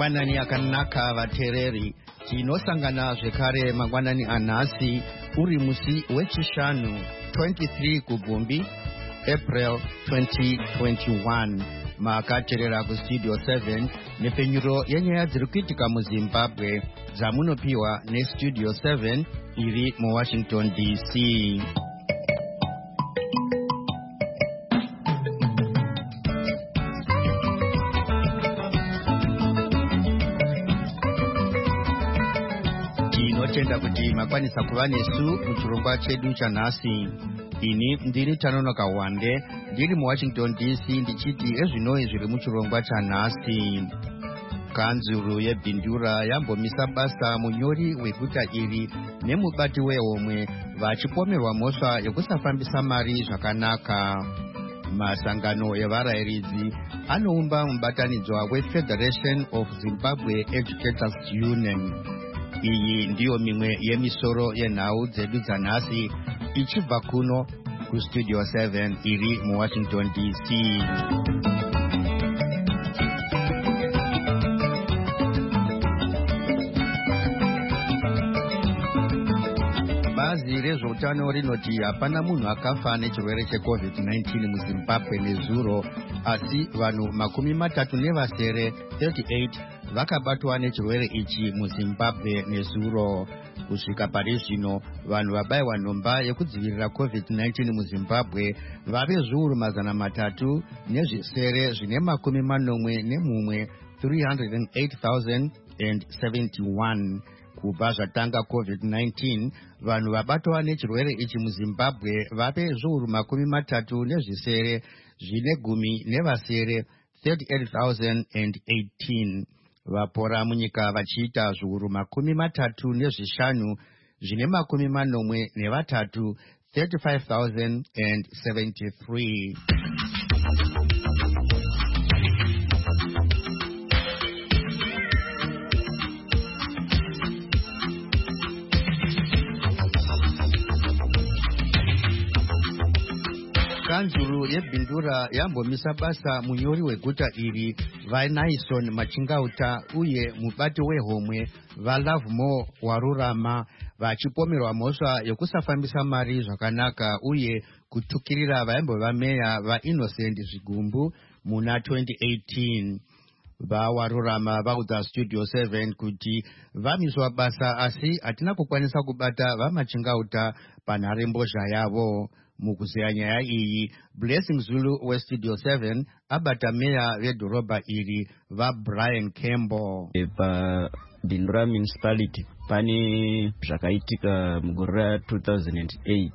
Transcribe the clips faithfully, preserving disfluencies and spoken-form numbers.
mangwanani akanaka vatereri. Tinosangana zvekare mangwanani anhasi uri musi wechishanu twenty-three Gubumbi April twenty twenty-one. Makaterera kustudio seven nepenyuro yenyaya dziri kuitika muZimbabwe dzamunopiwa nestudio seven iri muWashington D C. Tinotenda kuti makwanisa kuva nesu muchirongwa chedu chanhasi. Ini ndiri Tanonoka Wande ndiri muWashington D C ndichiti ezvinoi zviri muchirongwa chanhasi. Kanzuru yeBindura yambomisa basa munyori weguta iri nemubati wehomwe vachipomerwa mhosva yekusafambisa mari zvakanaka. Masangano evarayiridzi anoumba mubatanidzwa weFederation of Zimbabwe Educators Union. Iyi ndiyo mimwe yemisoro yenhau dzedu dzanhasi ichibva kuno kustudio seven iri muWashington D C. Bazi rezveutano rinoti hapana munhu akafa nechirwere checovid nineteen muZimbabwe nezuro, asi vanhu makumi matatu nevasere thirty-eight vakabatwa nechirwere ichi muZimbabwe nezuro. Kusvika pari zvino vanhu vabayiwa nhomba yekudzivirira covid nineteen muZimbabwe vave zviuru mazana matatu nezvisere zvine makumi manomwe nemumwe three hundred eight thousand seventy-one. Kubva zvatanga covid nineteen vanhu vabatwa nechirwere ichi muZimbabwe vave zviuru makumi matatu nezvisere zvine gumi nevasere thirty-eight thousand eighteen. Vapora munyika vachiita zviuru makumi matatu nezvishanu zvine makumi manomwe nevatatu thirty-five thousand seventy-three. Kanzuru yeBindura yambomisa basa munyori weguta iri vaNaison Machingauta uye mubati wehomwe vaLovemore Warurama vachipomerwa mhosva yekusafambisa mari zvakanaka uye kutukirira vaimbova meya vaInnocent Zvigumbu muna twenty eighteen. VaWarurama vaudza studio seven kuti vamiswa basa asi hatina kukwanisa kubata vaMachingauta panharembozha yavo. Mukuzeya nyaya iyi, Blessing Zulu westudio seven abata meya vedhorobha iri vaBrian Campbell. Pa Bindura municipality pane zvakaitika mugore ra two thousand eight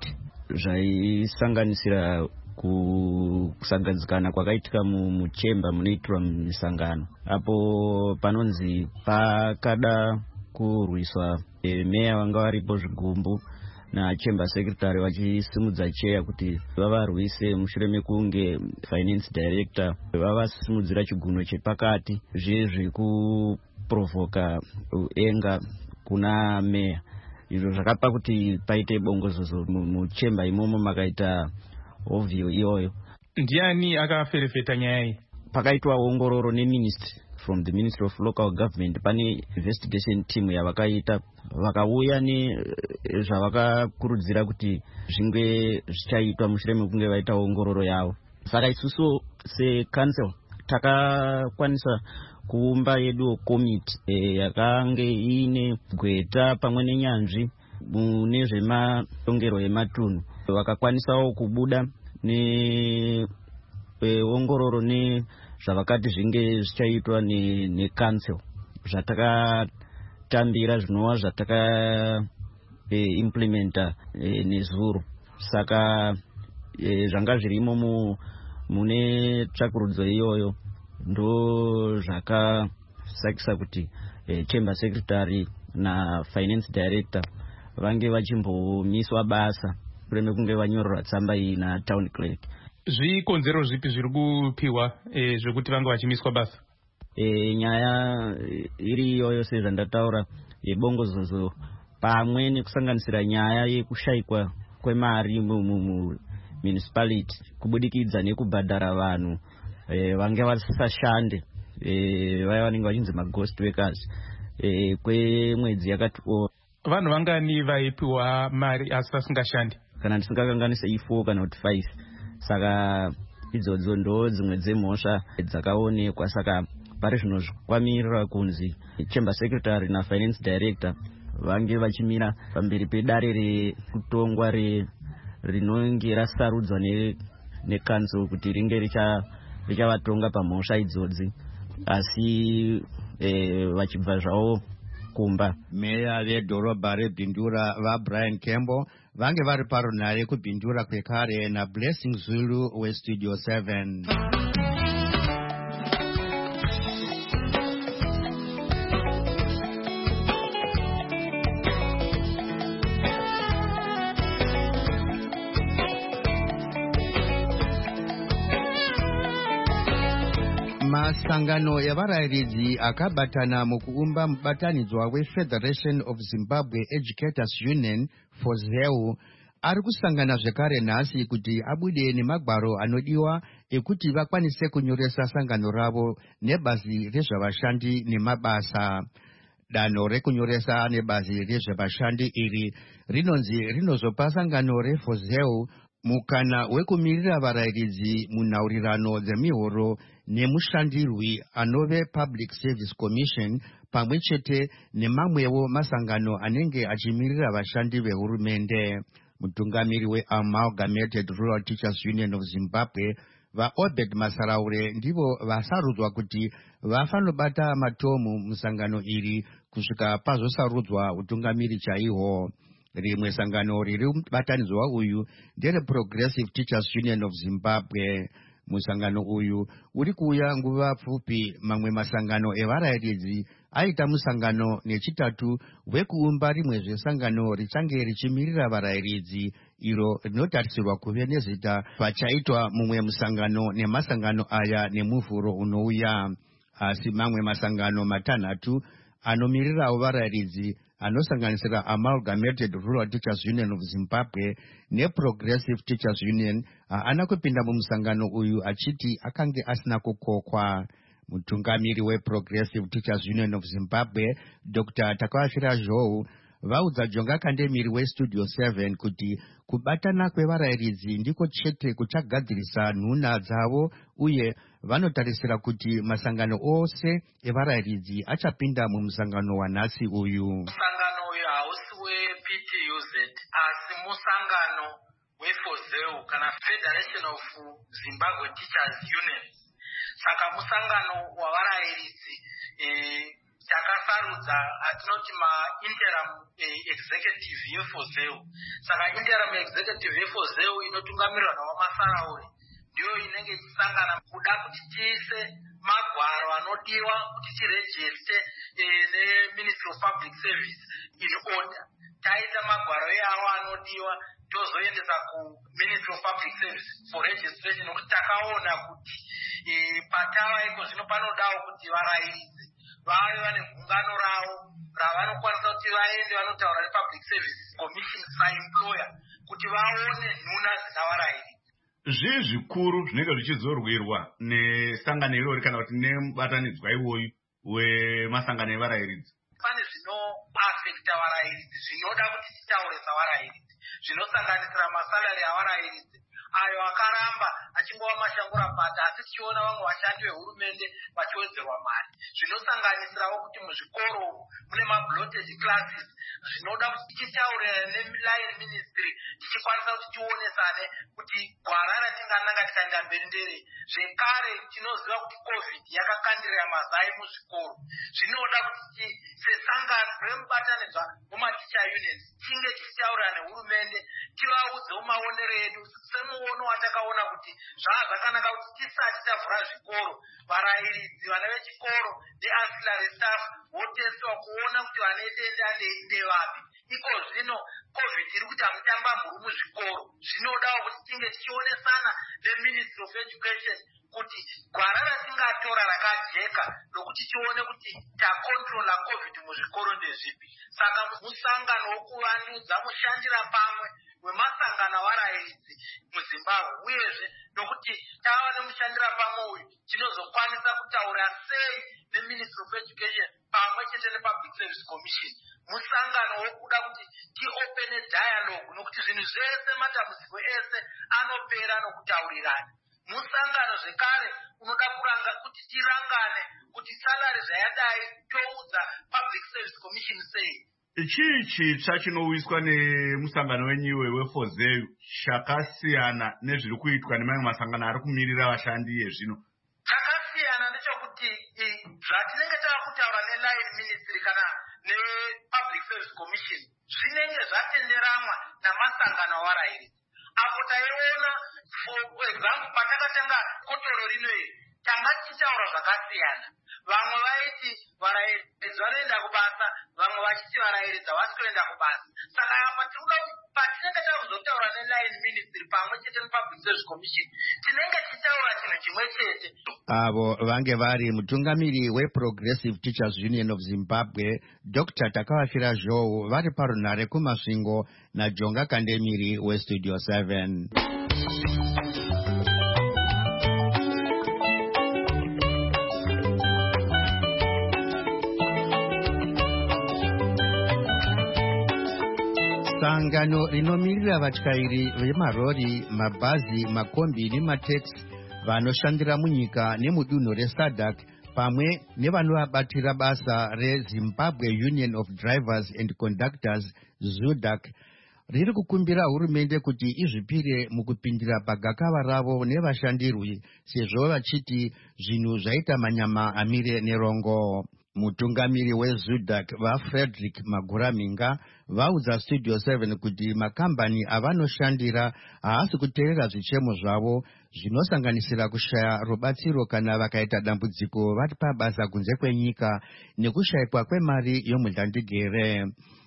zvaisanganisira kusangadzikana kwakaitika muchemba munoitirwa misangano, apo panonzi pakada kurwiswa meya vanga varipo Zvigumbu na chamber secretary vachisimudza cheya kuti vavarwise mushure mekunge finance director vavasimudzira chiguno chepakati zvezve kuprovoka enga kuna meya. Izvo zvakapa kuti paite bongozozo muchemba imomo makaita ovio iyoyo. Ndiani akaferefeta nyaya iyi? Pakaitwa ongororo neministry from the Ministry of Local Government. Pane investigation team yavakaita vakauya nezvavakakurudzira kuti zvinge zvichaitwa mushure mekunge vaita ongororo yavo. Saka isusu secouncil takakwanisa kuumba yedu komiti e, yakange ine gweta pamwe nenyanzvi mune zvematongero ematunhu. Vakakwanisawo kubuda ne e, ongororo ne zvavakati zvinge zvichaitwa necouncil zvatakatambira zvinova zvataka e, implementa e, nezuro. Saka e, zvanga zvirimo mu, mune tsvakurudzo iyoyo ndo zvakasakisa kuti e, chamber secretary na finance director vange vachimbomiswa basa shure mekunge vanyorerwa tsamba iyi na town clerk. Zvikonzero zvipi zviri kupiwa e, zvekuti vange vachimiswa basa? E, nyaya iri iyoyo sezvandataura yebongozozo pamwe nekusanganisira nyaya yekushayikwa kwemari mu municipality kubudikidza nekubhadhara vanhu e, vange vasashande eh vaya vanenge vachinzi maghost workers eh kwemwedzi yakati o vanhu vangani vaipiwa mari asi vasingashandi kana ndisingakanganise i4 kana kuti five saka idzodzo ndo dzimwe dzemhosva dzakaonekwa saka pari zvino zvikwamirira kunzi chamber secretary na finance director vange vachimira pamberi pedare rekutongwa rinonge rasarudzwa necouncil kuti ringe richavatonga pamhosva idzodzi asi eh, vachibva zvavo kumba. Meya vedhorobha reBhindura vaBrian Campbell vange vari parunhare kubhindura kwekare naBlessing Zulu weStudio seven. Masangano yavarayiridzi akabatana mukuumba mubatanidzwa weFederation of Zimbabwe Educators Union for ZEU ari kusangana zvekare nhasi kuti abude nemagwaro anodiwa ekuti vakwanise kunyoresa sangano ravo nebazi rezvavashandi nemabasa. Danho rekunyoresa nebazi rezvavashandi iri rinonzi rinozopa sangano reFOZEU mukana wekumirira varayiridzi munhaurirano dzemihoro nemushandirwi anove Public Service Commission pamwe chete nemamwewo masangano anenge achimirira vashandi vehurumende. Mutungamiri weAmalgamated Rural Teachers Union of Zimbabwe vaObed Masaraure ndivo vasarudzwa kuti vafanobata matomu musangano iri kusvika pazosarudzwa utungamiri chaihwo. Rimwe sangano riri mubatanidzwa uyu ndere Progressive Teachers Union of Zimbabwe. Musangano uyu uri kuuya nguva pfupi mamwe masangano evarayiridzi aita musangano nechitatu wekuumba rimwezve sangano richange richimirira varayiridzi iro rinotarisirwa kuve nezita pachaitwa mumwe musangano nemasangano aya nemuvhuro unouya. Asi mamwe masangano matanhatu anomirirawo varayiridzi anosanganisira Amalgamated Rural Teachers Union of Zimbabwe neProgressive Teachers Union haana kupinda mumusangano uyu achiti akange asina kukokwa. Mutungamiri weProgressive Teachers Union of Zimbabwe Doctor Takawashira Zhou vaudza Jonga Kandemiri weStudio seven kuti kubatana kwevarayiridzi ndiko chete kuchagadzirisa nhuna dzavo uye vanotarisira kuti masangano ose evarayiridzi achapinda mumusangano wanhasi uyu. Musangano uyu hausi weP T U Z asi musangano weFOZEU kana Federation of Zimbabwe Teachers Union. Saka musangano wavarayiridzi eh, takasarudza atinoti ma-interim eh, executive yeFOZEU. Saka interim executive yeFOZEU inotungamirwa navamasarauri ndiyo inenge ichisangana kuda kuti tiise magwaro anodiwa kuti tirejiste eh, neMinistry of Public Service in order. Taita magwaro eawo anodiwa tozoendesa kuMinistry of Public Service for registration nokuti takaona kuti eh, patava iko zvino panodawo kuti varayiridzi vave vane gungano ravo ravanokwanisa kuti vaende vanotaura nePublic Service Commission saemployer kuti vaone nhuna dzinavarayiridzi. Zvii zvikuru zvinenge zvichizorwerwa nesangano irori kana kuti nemubatanidzwa iwoyu wemasangano evarayiridzi? Pane zvinoafekta varayiridzi zvinoda kuti titaure savarayiridzi zvinosanganisira masalari avarayiridzi ayo akaramba achingova mashangura pata asi tichiona vamwe vashandi vehurumende vachiwedzerwa mari. Zvinosanganisirawo kuti muzvikoro mune mabloated classes zvinoda kuti tichitaure neline ministry tichikwanisa kuti tionesane kuti gwara ratingananga tikaenda mberi ndere. Zvekare tinoziva kuti covid yakakandirira mazai muzvikoro. Zvinoda kuti sesangano remubatanidzwa wematicha unions tinge tichitaura nehurumende tivaudzewo maonero edu semuono watakaona kuti zvaa zvakanaka kuti tisati tavhura zvikoro varayiridzi vana vechikoro neancillary staff voteswa kuona kuti vanedenda ndevapi. Iko zvino covid iri kuti hamutamba mhuru muzvikoro. Zvinodawo kuti tinge tichionesana neMinistry of Education kuti gwara ratingatora rakajeka rokuti tione kuti takontrola covid muzvikoro ndezvipi. Saka musangano wokuvandudza mushandira pamwe wemasangano warayiridzi muZimbabwe, uyezve nokuti tava nemushandira pamwe uyu tinozokwanisa kutaura sei neMinistry of Education pamwe chete nePublic Service Commission. Musangano wokuda kuti tiopene dialogue nokuti zvinhu zvese matambudziko ese anopera nokutaurirana. Musangano zvekare unoda kuranga kuti tirangane kuti salary zvayadai toudza Public Service Commission sei. Chii chitsva chinouyiswa nemusangano wenyiwe weFozeu chakasiyana nezviri kuitwa nemamwe masangano ari kumirira vashandi yezvino? Chakasiyana ndechekuti zvatinenge tava kutaura neLine Ministry kana nePublic Service Commission zvinenge zvatenderanwa namasangano awarayiridzi. Apo taiona for example patakatanga kotoro rino iri tanga tichitaura zvakasiyana. Vamwe vaiti varayiridzi vanoenda kubasa, vamwe vachiti varayiridzi havasi kuenda kubasa. Saka apa tinoda patinenge takuzotaura neLine Ministry pamwe chete nePublic Service Commission tinenge tichitaura chinhu chimwe chete. Avo vange vari mutungamiri weProgressive Teachers Union of Zimbabwe Doctor Takavafira Zhou vari parunhare kumasvingo naJonga Kandemiri weStudio seven. Sangano rinomirira vatyairi vemarori, mabhazi, makombi nemateksi vanoshandira munyika nemudunhu reSADC pamwe nevanovabatira basa reZimbabwe Union of Drivers and Conductors ZUDAC riri kukumbira hurumende kuti izvipire mukupindira pagakava ravo nevashandirwi sezvo vachiti zvinhu zvaita manyama amire nerongo. Mutungamiri weZUDAC vaFrederick Maguraminga vaudza Studio seven kuti makambani avanoshandira haasi kuteerera zvichemo zvavo zvinosanganisira kushaya rubatsiro kana vakaita dambudziko vari pabasa kunze kwenyika nekushayikwa kwemari yomudhandigere.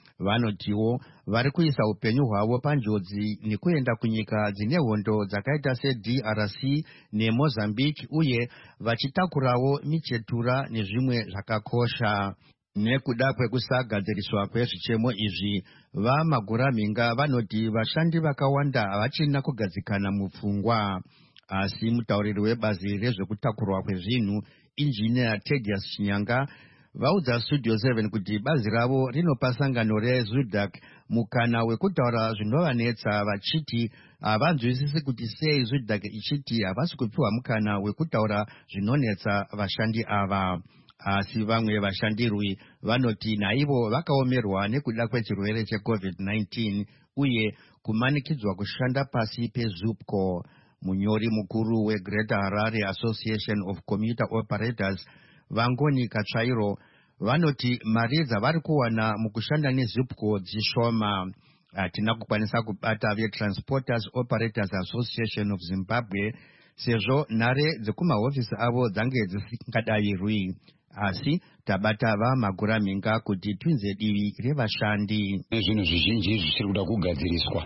Vanotiwo vari kuisa upenyu hwavo panjodzi nekuenda kunyika dzine hondo dzakaita seD R C neMozambique uye vachitakurawo michetura nezvimwe zvakakosha. Nekuda kwekusagadziriswa kwezvichemo izvi, vaMaguraminga vanoti vashandi vakawanda havachina kugadzikana mupfungwa. Asi mutauriri webazi rezvekutakurwa kwezvinhu Engineer Thaddeus Chinyanga vaudza Studio seven kuti bazi ravo rinopa sangano reZUDAC mukana wekutaura zvinovanetsa vachiti havanzwisisi kuti sei ZUDAC ichiti havasi kupiwa mukana wekutaura zvinonetsa vashandi ava. Asi vamwe vashandirwi vanoti naivo vakaomerwa nekuda kwechirwere cheCovid nineteen uye kumanikidzwa kushanda pasi peZUPCO. Munyori mukuru weGreater Harare Association of Commuter Operators Vangoni Katsvairo vanoti mari dzavari kuwana mukushanda neZUPCO dzishoma. Hatina kukwanisa kubata veTransporters Operators Association of Zimbabwe sezvo nhare dzekumahofisi avo dzange dzisingadayirwi. Asi tabata vaMaguraminga kuti twinze divi revashandi. Zvinhu zvizhinji zvichiri kuda kugadziriswa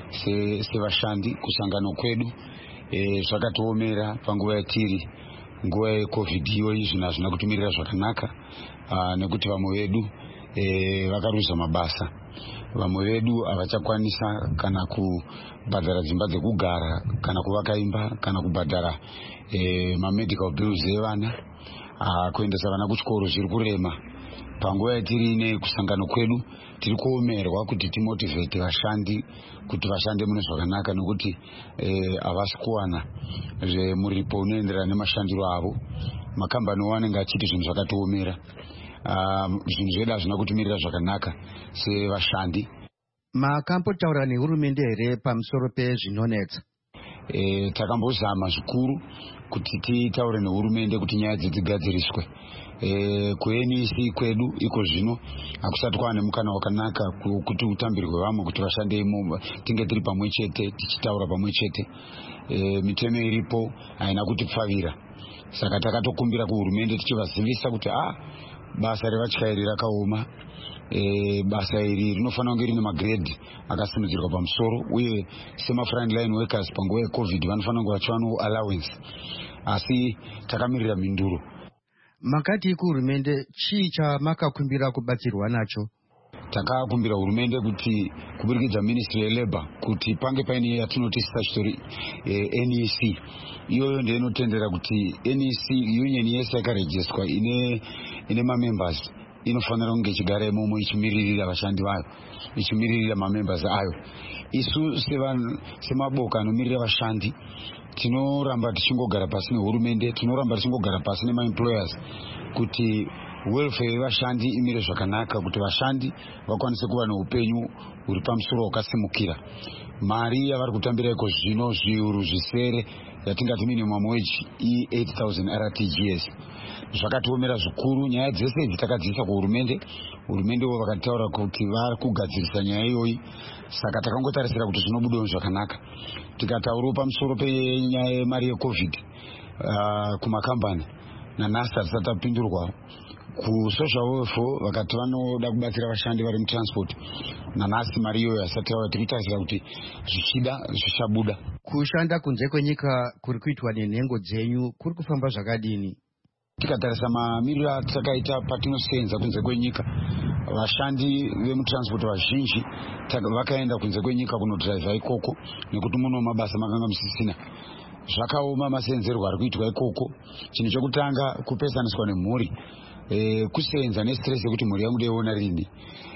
sevashandi kusangano kwedu zvakatiomera panguva yatiri nguva yeCovid iyoyi. Zvinhu hazvina kutumirira zvakanaka nekuti vamwe vedu vakaruza mabasa, vamwe vedu havachakwanisa kana kubhadhara dzimba dzekugara kana kuvaka imba kana kubhadhara mamedical bills evana, kuendesa vana kuchikoro zviri kurema. Panguva yatiri ine kusangano kwedu tiri kuomerwa kuti timotivate vashandi kuti vashande mune zvakanaka nekuti havasi kuwana muripo unoenderana nemashandiro avo. Makambani wanenge achiti zvinhu zvakatiomera, zvinhu zvedu hazvina kutumirira zvakanaka sevashandi. Makambotaura nehurumende here pamusoro pezvinonetsa? E, takambozama zvikuru kuti titaure nehurumende kuti nyaya dzigadziriswe. E, kuenisi kwedu iko zvino hakusati kwane mukana wakanaka kuti utambirwe vamwe kuti vashande imo tinge tiri pamwe chete tichitaura pamwe chete. E, mitemo iripo haina kutipfavira, saka takatokumbira kuhurumende tichivazivisa kuti ah basa revatyairi rakaoma. E, basa iri rinofanira kunge rine magredhi akasimudzirwa pamusoro uye sema frontline workers panguva yeCovid vanofanira kunge vachiwanawo allowance. asi takamirira mhinduro. Makati kuhurumende chii chamakakumbira kubatsirwa nacho? Takakumbira hurumende kuti kuburikidza ministry yelabor kuti pange paine yatinoti statutory eh, N E C. Iyoyo ndiyo inotendera kuti N E C union yese yakarejistwa ine ine mamembers inofanira kunge ichigara imomo ichimiririra vashandi vayo, ichimiririra mamembers ayo. Isu semaboka anomirira vashandi tinoramba tichingogara pasi nehurumende, tinoramba tichingogara pasi nemaemployers kuti welfare yevashandi imire zvakanaka, kuti vashandi vakwanise kuva neupenyu huri pamusoro wakasimukira. Mari yavari kutambira iko zvino zviuru zvisere yatingati minimum wage i eight thousand R T G S. Zvakatiomera zvikuru. Nyaya dzese idzi takadzisa kuhurumende, hurumende wo vakataura kuti vari kugadzirisa nyaya iyoyi, saka takangotarisira kuti zvinobudawo zvakanaka. Tikataurawo pamusoro penyaya yemari yecovid uh, kumakambani nanhasi hatisati tapindurwa. Kusocial welfare vakati vanoda kubatsira vashandi vari mutransport, nanhasi mari iyoyo hasati yauya. Tiritarisira kuti zvichida zvichabuda. Kushanda kunze kwenyika kuri kuitwa nenhengo dzenyu kuri kufamba zvakadini? Tikatarisa mamiriro atakaita patinosenza kunze kwenyika, vashandi vemutransport vazhinji vakaenda kunze kwenyika kunodhiraivha ikoko nekuti muno mabasa makanga musisina. Zvakaoma masenzerwo ari kuitwa ikoko. Chinhu chekutanga kupesaniswa nemhuri, e, kusenza nestress yekuti mhuri yangu ndeiona rini.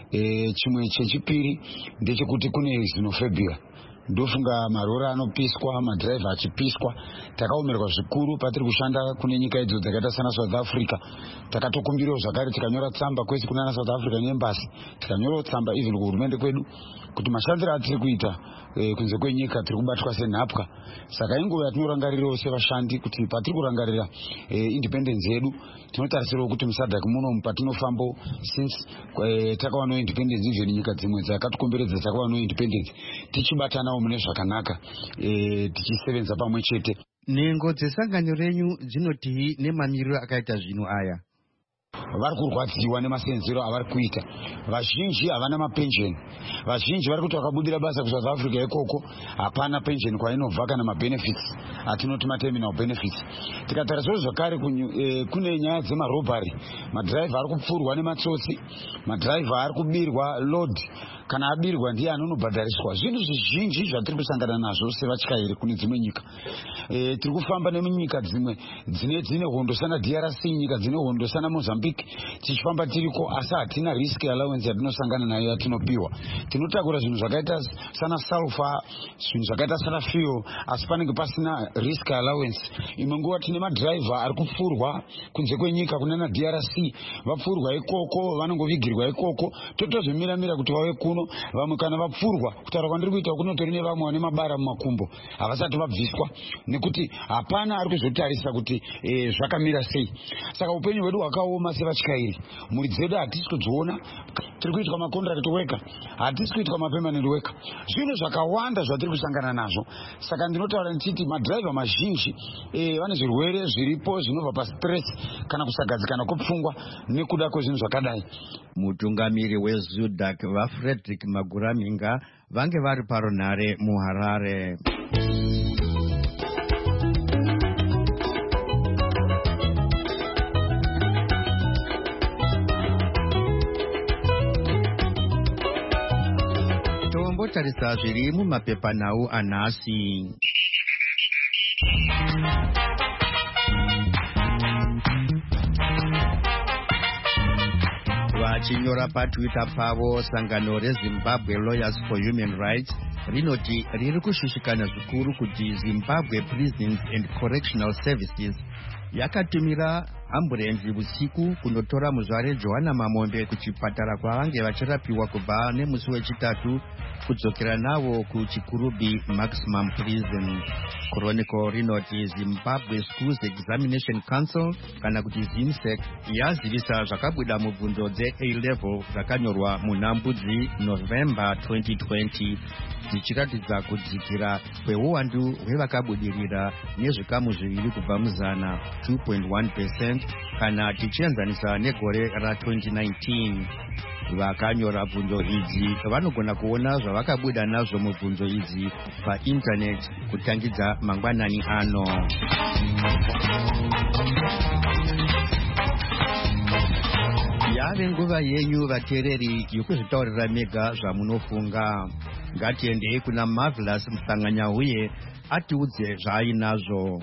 E, chimwe chechipiri ndechekuti kune xenophobia. Ndofunga marora anopiswa, madriver achipiswa. Takaomerwa zvikuru patiri kushanda kune nyika idzo dzakaita sana South Africa. Takatokumbirawo zvakare tikanyora tsamba kwese kuna South African Embassy, tikanyora tsamba even kuhurumende kwedu kuti mashandiro atiri kuita e, kunze kwenyika tiri kubatwa senhapwa. Saka inguva yatinorangarirawo sevashandi kuti patiri kurangarira e, independence yedu, tinotarisirawo kuti musadhak muno patinofambo since e, takawanawo independence even nyika dzimwe dzakatikomberedza takawanawo independence tichibatanawo mune zvakanaka, e, tichisevenza pamwe chete. Nhengo dzesangano renyu dzinotii nemamiriro akaita zvino aya? Vari kurwadziwa nemasenzero avari kuita. Vazhinji havana mapensheni. Vazhinji vari kuti vakabudira basa kuSouth Africa ikoko hapana pensheni kwainobva kana mabenefits atinoti materminal benefits. Tikatariswa zvakare e, kune nyaya dzemarobhari. Madhiraivha ari kupfurwa nematsotsi, madhiraivha ari kubirwa load, kana abirwa ndiye anonobhadhariswa. Zvinhu zvizhinji zvatiri kusangana nazvo sevatyairi kune dzimwe nyika. E, tiri kufamba nemunyika dzimwe dzine dzine hondo sana D R C, nyika dzine hondo sana Mozambique, tichifamba tiriko asi hatina risk allowance yatinosangana nayo yatinopiwa. Tinotakura zvinhu zvakaita sana sulfur, zvinhu zvakaita sana fuel, asi panenge pasina risk allowance. Imwe nguva tine madhiraivha ari kupfurwa kunze kwenyika kunana D R C, vapfurwa ikoko, vanongovigirwa ikoko, totozvimiramira kuti vave kuno. Vamwe kana vapfurwa, kutaura kwandiri kuita kunotori nevamwe vane mabara mumakumbo havasati vabviswa, nekuti hapana ari kuzotarisa kuti e, zvakamira sei. Saka upenyu hwedu hwakaoma sevatyairi. Mhuri dzedu hatisi kudziona, tiri kuitwa macontract worker, hatisi kuitwa mapermanent worker. Zvinhu zvakawanda zvatiri kusangana nazvo. Saka ndinotaura ndichiti madhiraivha mazhinji e, vane zvirwere zviripo zvinobva pastress kana kusagadzikana kwepfungwa nekuda kwezvinhu zvakadai. Mutungamiri weZUDAC vaFrederick Maguraminga vange vari paronhare muHarare. Tombotarisa zviri mumapepanhau anhasi. Vachinyora paTwitter pavo, sangano reZimbabwe Lawyers for Human Rights rinoti riri kushushikana zvikuru kuti Zimbabwe Prisons and Correctional Services yakatumira amburenzi usiku kundotora muzvare Johanna Mamombe kuchipatara kwavange vachirapiwa kubva nemusi wechitatu kudzokera navo kuchikurubi Maximum Prison. Chronicle rinoti Zimbabwe Schools Examination Council kana kuti ZIMSEC yazivisa zvakabuda mubvunzo dze-A level zvakanyorwa muna Mbudzi November twenty twenty dzichiratidza kudzikira kweuwandu hwevakabudirira nezvikamu zviviri kubva muzana two point one percent percent kana tichienzanisa negore ra-twenty nineteen. Vakanyora bvunzo idzi vanogona kuona zvavakabuda nazvo mubvunzo idzi paindaneti kutangidza mangwanani ano. Yave nguva yenyu vateereri yokuzvitaurira mega zvamunofunga. Ngatiendei kuna Marvelous Musanganyahuye atiudze zvaainazvo.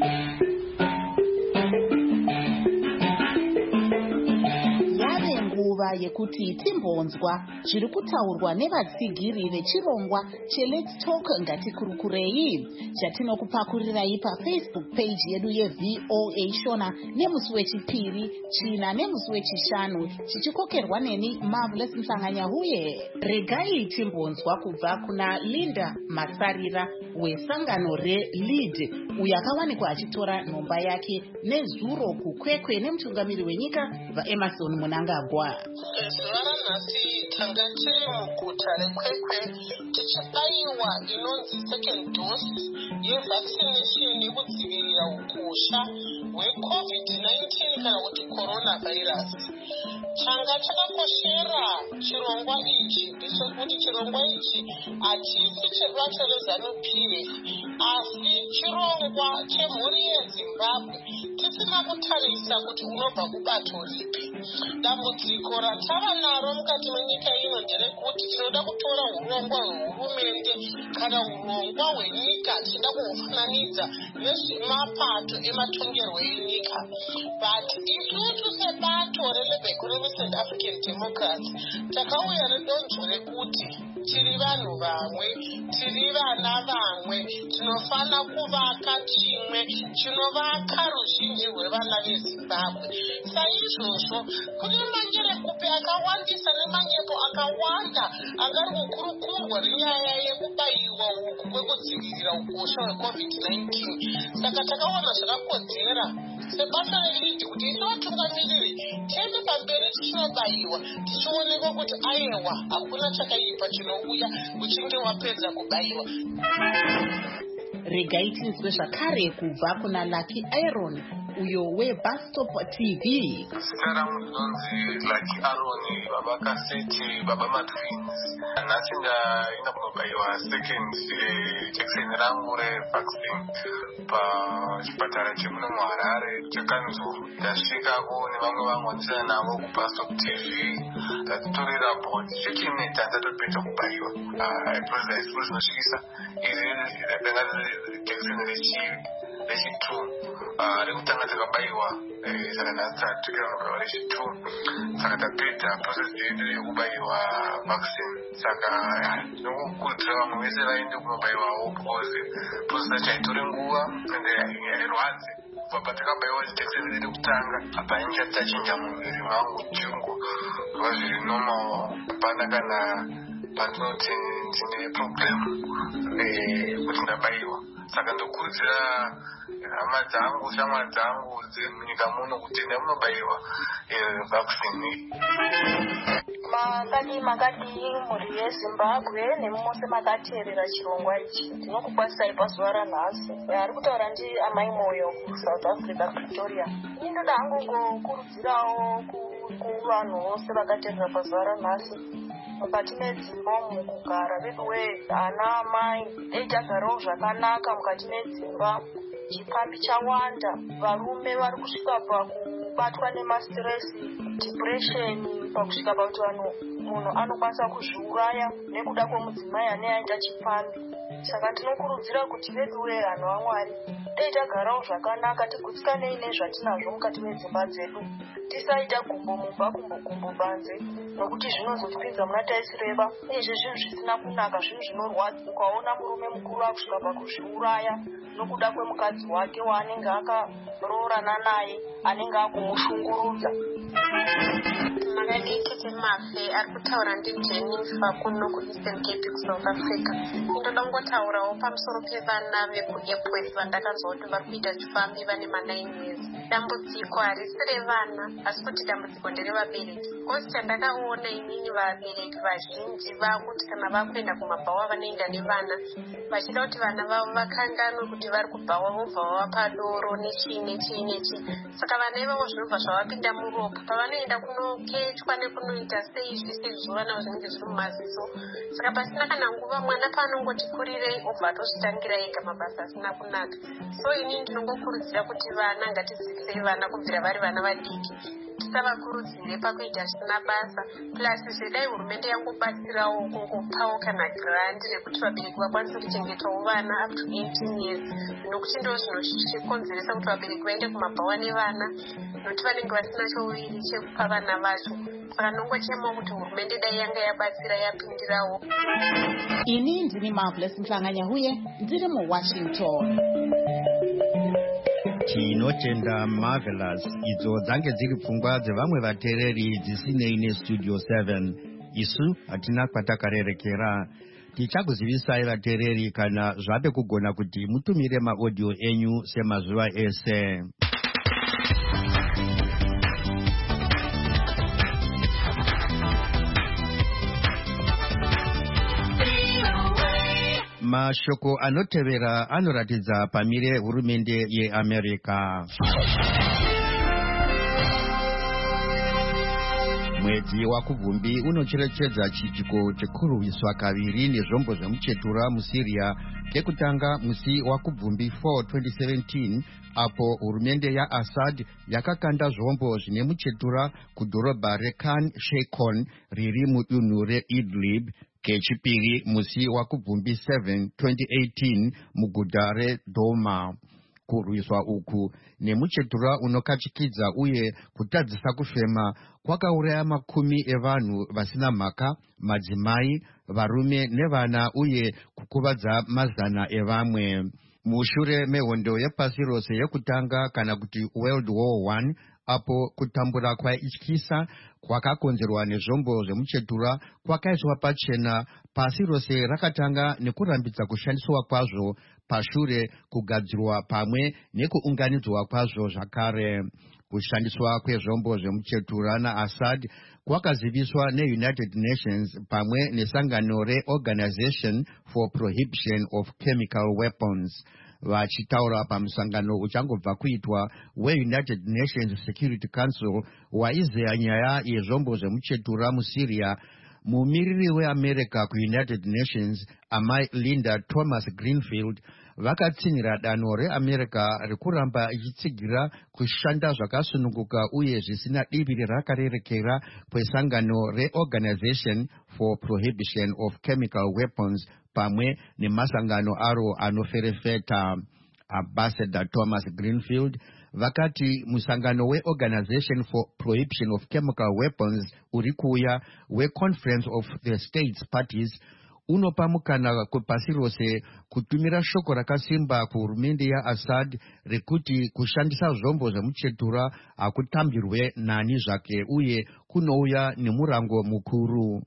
Yekuti timbonzwa zviri kutaurwa nevatsigiri vechirongwa cheLet's Talk Ngatikurukurei chatinokupakurirai paFacebook page yedu yeV O A Shona nemusi wechipiri, China nemusi wechishanu, chichikokerwa neni Marvelous Musanganyahuye. Regai timbonzwa kubva kuna Linda Masarira wesangano reLead, uyo akawanikwa achitora nhomba yake nezuro kukwekwe nemutungamiri wenyika vaEmerson Mnangagwa. Zuva ranhasi tanga tiri muguta rekwekwe tichibaiwa inonzi second dose yevaccination yekudzivirira ukosha hwecovid nineteen kana kuti coronavirus. Changa chakakoshera chirongwa ichi ndechekuti chirongwa ichi hachisi chebato reZANU-P F asi chirongwa chemhuri yeZimbabwe, tisina kutarisa kuti unobva kubato ripi. Dambudziko ratava naro mukati menyika ino nderekuti tinoda kutora urongwa hwehurumende kana urongwa hwenyika tichida kuhufananidza nezvemapato ematongerwo enyika. But isusu sebato reLebheko reRecent African Democrats takauya nedonzvo rekuti tiri vanhu vamwe, tiri vana vamwe, tinofana kuvaka chimwe chinovaka ruzhinji rwevana veZimbabwe. Saizvozvo kune manjerekupi akawandisa nemanyepo akawanda angari kukurukurwa nenyaya yekubaiwa uku kwekudzivirira ukosha hwecovid nineteen. Saka takaona zvakakodzera sebasa reLead kuti isi vatungamiriri tiende pamberi tichinobayiwa tichionekwa kuti ayewa hakuna chakaipa chinouya uchinge wapedza kubayiwa. Regai tinzwe zvakare kubva kuna Lucky Iron uyo weBustop T V. Zita rangu ndinonzi Lucky Iron, baba kaseti, baba matwins. Nhasi ndaenda kunobayiwa second jekiseni rangu revaccine pachipatara chemuno muHarare chekanzuru. Ndasvikako nevamwe vangu vandisana navo kuBustop T V. Ndatitorera bhoti chechiminita ndatopedza kubayiwa. Iproza isiro zvinosvikisa iri ranga riri jekiseni rechi-two rekutanga takabayiwa, saka nhasi tatukira kunobayiwa rechi-two. Saka tapedza process yedu yekubayiwa vaccine. Saka ndinokukurudzira vamwe vese vaende kunobayiwawo because process yacho haitori nguva ende hairwadzi. Kubva patakabayiwa jekiseni rekutanga hapana chatachinja muviri mangu chungu zviva zviri normal. Hapana kana pandinoti ndine problem kuti ndabayiwa. Saka ndokurudzira hama dzangu, shamwari dzangu dzemunyika muno kuti nemunobayiwa vaccine. Makadi makadi muri yeZimbabwe nemumose makateerera chirongwa ichi, ndinokukwasai pazuva ranhasi. Ari kutaura ndi amai moyo kuSouth Africa, Pretoria. Ini ndoda hangu kukurudzirawo kuvanhu vose vakateerera pazuva ranhasi mukati medzimba umu kugara veduwe ana amai dei tagarawo zvakanaka mukati medzimba. Chipambi chawanda, varume vari kusvika pakubatwa nemastresi, depression, pakusvika pakuti vanhu munhu anokwanisa kuzviuraya nekuda kwemudzimai ane aita chipambi. Saka tinokurudzira kuti veduwe vanhu vaMwari dei tagarawo zvakanaka, tigutsikanei nezvatinazvo mukati medzimba dzedu, tisaita gumbo mumba gumbo gumbo banze nokuti zvinozotipinza muna taisireva. Izvi zvinhu zvisina kunaka, zvinhu zvinorwadza. Ukaona murume mukuru akusvika pakuzviuraya nokuda kwemukadzi wake waanenge akaroorana naye, anenge akumushungurudza. makadikete mafe ari kutaura ndiJennifer kuno kuEastern Cape kuSouth Africa. Ndoda kungotaurawo pamusoro pevana vekuEpworth vandakanzwa kuti vari kuita chifambi vane manine years. Dambudziko harisi revana asi kuti dambudziko nderevabereki. Kosi chandakaona inini vabereki vazhinji vakuti kana vakuenda kumabhawa vanoenda nevana vachida kuti vana vavo vakanganwe kuti vari kubhawa vobva vava padoro nechii nechii nechii. Saka vana ivavo zvinobva zvavapinda muropa pavanoenda kunokechwa nekunoita sei zvese zuva navo zvinenge zviri mumaziso. Saka pasina kana nguva mwana paanongoti kurirei obva atozvitangira ega mabasa asina kunaka. So inini ndinongokurudzira kuti vana ngatidzidzisei vana kubvira vari vana vadiki. Tisavakurudzire pakuita zvisina basa. Plus zvedai hurumende yangobatsirawo kungopawo kana grant rekuti vabereki vakwanise kuchengetawo vana up to eighteen years. Nokuti ndo zvinokonzeresa kuti vabereki vaende kumabhawa nevana nokuti vanenge vasina chouviri chekupa vana vacho. Saka ndinongochemawo kuti hurumende dai yanga yabatsira yapindirawo. Ini ndini Marvelous Mhlanganyahuye ndiri muWashington. Tinotenda Marvelous. Idzo dzange dziri pfungwa dzevamwe vatereri dzisinei nestudio seven. Isu hatina kwatakarerekera. Tichakuzivisai vatereri kana zvave kugona kuti mutumire maaudio enyu semazuva ese. Mashoko anotevera anoratidza pamire hurumende yeAmerica. Mwedzi waKubvumbi unocherechedza chiitiko chekurwiswa kaviri nezvombo zvemuchetura muSyria kekutanga musi waKubvumbi four twenty seventeen apo hurumende yaAssad yakakanda zvombo zvine muchetura kudhorobha reKhan Sheikhoun riri mudunhu reIdlib. Kechipiri musi waKubvumbi seven twenty eighteen muguta reDouma. Kurwiswa uku nemuchetura unokachikidza uye kutadzisa kufema kwakauraya makumi evanhu vasina mhaka, madzimai, varume nevana uye kukuvadza mazana evamwe. Mushure mehondo yepasi rose yekutanga kana kuti World War One, apo kutambura kwaityisa kwakakonzerwa nezvombo zvemuchetura kwakaiswa pachena, pasi rose rakatanga nekurambidza kushandiswa kwazvo pashure kugadzirwa pamwe nekuunganidzwa kwazvo zvakare. Kushandiswa kwezvombo zvemuchetura naAssad kwakaziviswa neUnited Nations pamwe nesangano reOrganization for Prohibition of Chemical Weapons. Vachitaura pamusangano uchangobva kuitwa weUnited Nations Security Council waizeya nyaya yezvombo zvemuchetura muSyria, mumiriri weAmerica kuUnited Nations amai Linda Thomas Greenfield vakatsinyira danho reAmerica rekuramba ichitsigira kushanda zvakasununguka uye zvisina divi rakarerekera kwesangano reOrganization for Prohibition of Chemical Weapons pamwe nemasangano aro anoferefeta. Ambassador Thomas Greenfield vakati musangano weOrganization for Prohibition of Chemical Weapons uri kuuya weConference of the States Parties unopa mukana kwepasi rose kutumira shoko rakasimba kuhurumende yaAssad rekuti kushandisa zvombo zvemuchetura hakutambirwe nani zvake uye kunouya nemurango mukuru.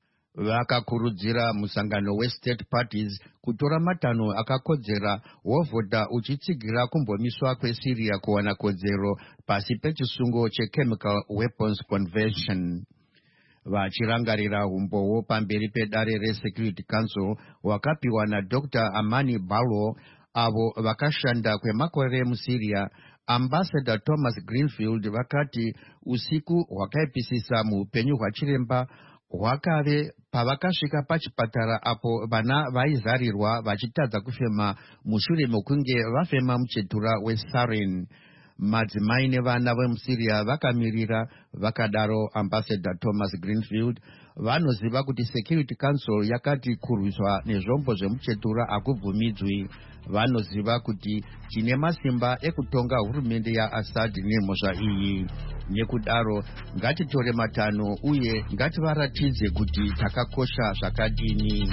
Vakakurudzira musangano weState Parties kutora matanho akakodzera wovhota uchitsigira kumbomiswa kweSyria kuwana kodzero pasi pechisungo cheChemical Weapons Convention. Vachirangarira umbowo pamberi pedare reSecurity Council wakapiwa naDr Amani Ballo avo vakashanda kwemakore muSyria, Ambassador Thomas Greenfield vakati usiku hwakaipisisa muupenyu hwachiremba hwakave pavakasvika pachipatara apo vana vaizarirwa vachitadza kufema mushure mekunge vafema muchetura wesarin. Madzimai nevana vemuSyria vakamirira, vakadaro Ambassador Thomas Greenfield vanoziva kuti Security Council yakati kurwiswa nezvombo zvemuchetura hakubvumidzwi. Vanoziva kuti tine masimba ekutonga hurumende yaAssad nemhosva iyi. Nekudaro ngatitore matanho uye ngativaratidze kuti takakosha zvakadini.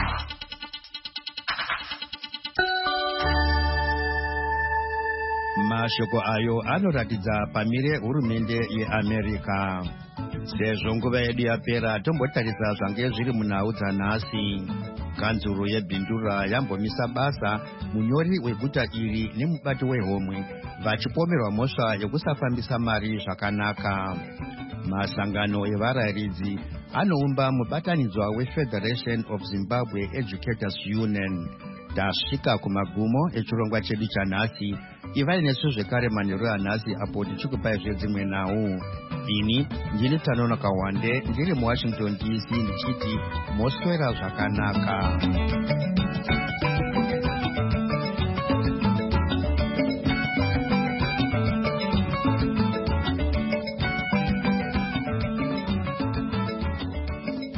mashoko ayo anoratidza pamire hurumende yeAmerica. Sezvo nguva yedu yapera, tombotarisa zvange zviri munhau dzanhasi. Kanzuro yeBindura yambomisa basa munyori weguta iri nemubati wehomwe vachipomerwa mhosva yekusafambisa mari zvakanaka. Masangano evarayiridzi anoumba mubatanidzwa weFederation of Zimbabwe Educators Union. Tasvika kumagumo echirongwa chedu chanhasi. Ivai nesu zvekare manheru anhasi apo tichikupai zvedzimwe nhau. Ini ndini Tanono Kawande ndiri muWashington D C ndichiti moswera zvakanaka.